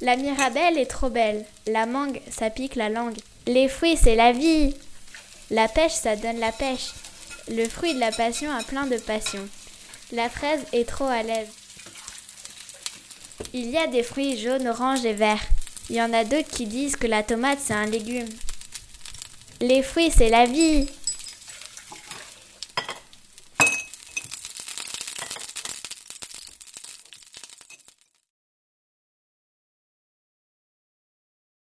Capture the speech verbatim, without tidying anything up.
La mirabelle est trop belle. La mangue, ça pique la langue. Les fruits, c'est la vie. La pêche, ça donne la pêche. Le fruit de la passion a plein de passion. La fraise est trop à l'aise. Il y a des fruits jaunes, oranges et verts. Il y en a d'autres qui disent que la tomate, c'est un légume. Les fruits, c'est la vie.